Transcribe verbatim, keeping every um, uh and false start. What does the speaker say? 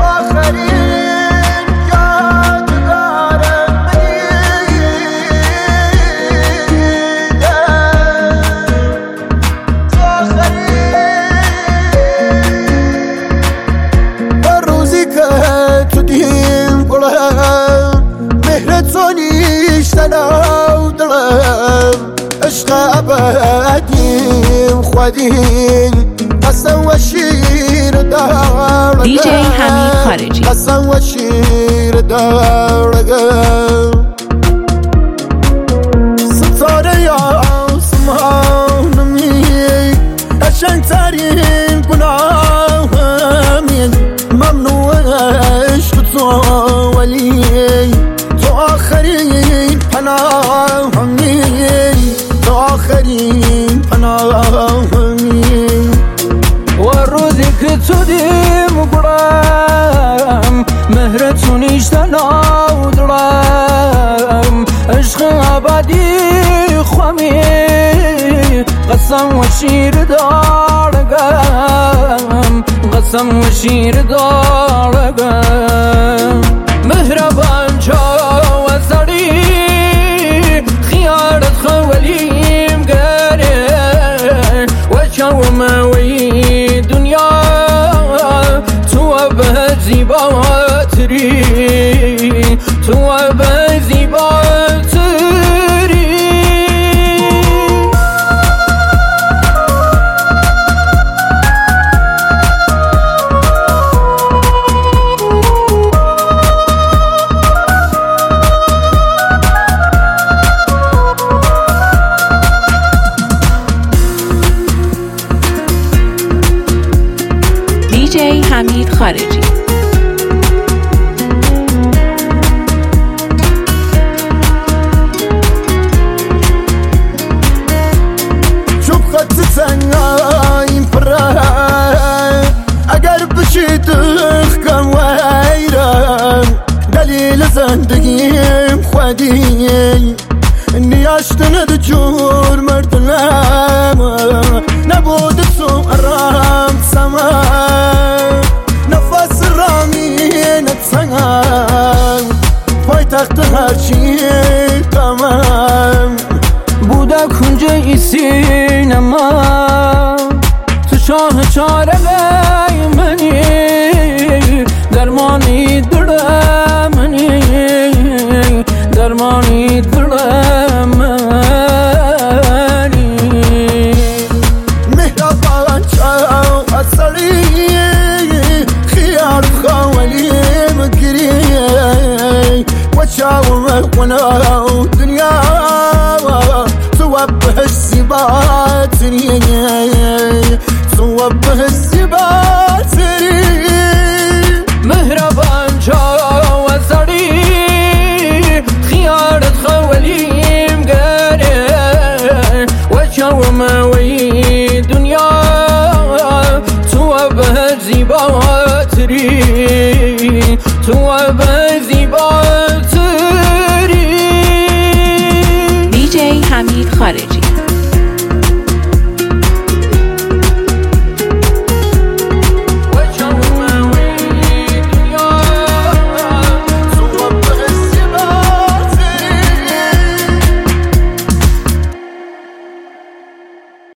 عشق ابدیم خودین قسم و شیر دارگم دی جی حمید خارجی قسم و شیر دارگم ستاره یا آسمانمی عشق ترین گناهمین ممنوع عشق تو ولی تو آخرین پناهمی تو آخرین پناهمی و روزی که تو دیم برم مهرتو نیشتنا درم عشق ابدی خوامی قسم و شیر دارگم قسم و شیر دارگم مهربان چاو سری خیارت خولیم گره و چاو موی دنیا تو به زیباتری تو به زیباتری دی جی حمید خارجی شوف خط سنایم پره اگر بشید خکم ویرم دلیل زندگیم خودی نیاشتن دو جور مردنم نبود تو ارام سما نفس رامی نتسنم پای تخت هرچی تمام بوده کنجه سینما تو شاه چاره منی درمانی دل منی درمانی دل منی مهربان چاو اصلی خیار خوالي مكري وشاو مهونا دنيا صوب السباتري صوب السباتري مهربان جاو سري خيارت خواليم قاري وشاو موي دنيا صوب السباتري صوب السباتري